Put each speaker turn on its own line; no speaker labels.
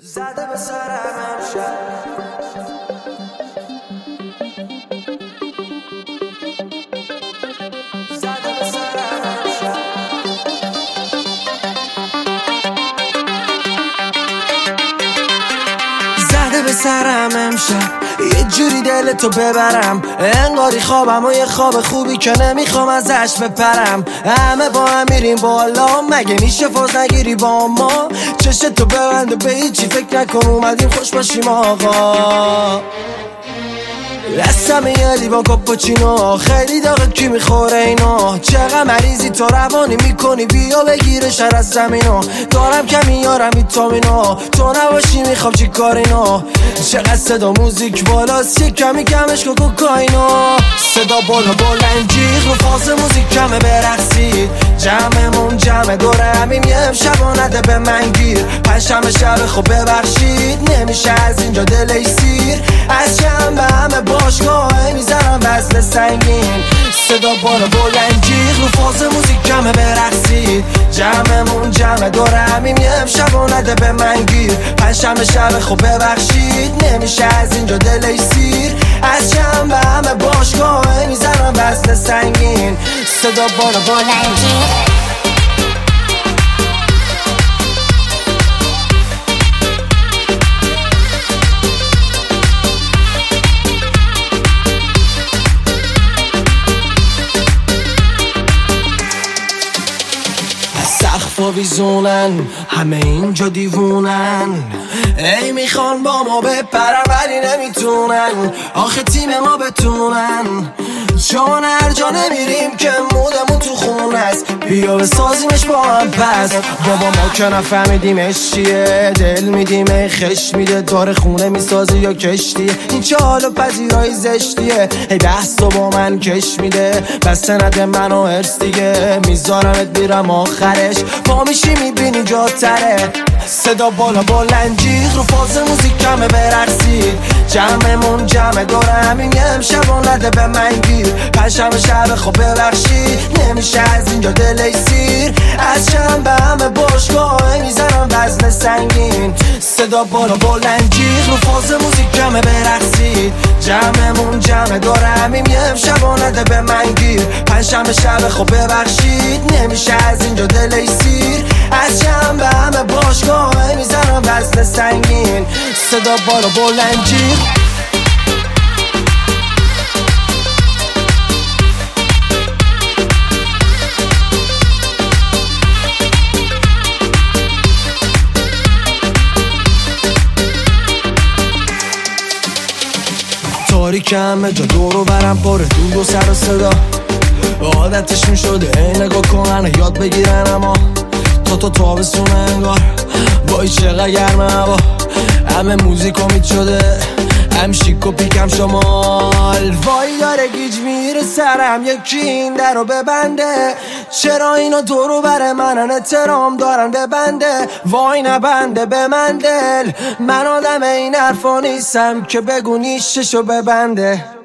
زده به سرم امشب زده به سرم امشب زده به سرم امشب یه جوری دلتو ببرم انگاری خوابم و یه خواب خوبی که نمیخوام ازش بپرم. همه با هم میریم بالا، مگه میشه فاز نگیری با ما؟ چشتو ببند و به هیچی فکر نکن، اومدیم خوش باشیم آقا. دستم یه لیوان کاپوچینو، خیلی داغه کی میخوره اینو؟ چقدر مریضی تو روانی میکنی، بیا بگیره شر از زمینو. دارم کمی یارم ویتامینو، تو نباشی میخوام چی کار اینو؟ چقدر صدا موزیک بالاست، یه کمی کمش کن کوکائینو. صدا بالا بلند جیغ رو فاز موزیک کمه برقصید، جمعمون جمع دوره همیم یه امشب و نده به من گیر. پنجشنبه شب خب ببخشید، نمیشه از اینجا دل سیر. از شنبه همه باشگاه میزنم وزن سنگین، صدا بالا بلند جیغ رو فاز موزیک کمه برقصید، جمعمون جمع دوره همیم یه امشب و نده به من گیر. پنجشنبه شب خب ببخشید، نمیشه از اینجا دل سیر. از شنبه همه باشگاه میزنم وزن سنگین، صدا بالا بلند جیغ. سقفا ویزونن، همه اینجا دیوونن، ای میخوان با ما بپرن ولی نمیتونن. آخه تیم ما بتونن، چون هر جا نمیریم که مودمون تو خون است. بیا بسازیمش با هم پس، بابا ما که نفهمیدیمش چیه. دل میدیم ای خش میده، داره خونه میسازی یا کشتیه. این چه حال و پذیرایی زشتیه، ای بحث با من کش میده. بسته نده منو هرس دیگه، میذارمت میرم آخرش. پا میشی میبینی جاتره، صدا بالا بلند جیغ رو فاز موزیک کمه برقصید، جمعمون جمع دوره همین یه امشب و نده به من گیر. پنجشنبه شب خب ببخشید، نمیشه از اینجا دل سیر. از شنبه همه باشگاه میزنم وزن سنگین، صدا بالا بلند جیغ رو فاز موزیک کمه برقصید، جمعمون جمع دوره همین یه امشب و نده به من گیر. پنجشنبه شب خب ببخشید، نمیشه از اینجا دل سیر. از شنبه همه باشگاه میزنم وزن سنگین، صدا بالا بلند جیغ. تاریک همه جا دورو برم پاره دود و سر و صدا، عادتش میشده ای نگاه کنن یاد بگیرن. اما تو تابستونه انگار، وای چقدر گرمه هوا. همه موزیک امید شده، هم شیک و پیکم شمال. وای داره گیج میره سرم، یکی این در رو ببنده. چرا اینا دورو بر منن احترام دارن ببنده؟ وای نبنده به من دل، من آدم این حرفا نیستم که بگو نیششو ببنده.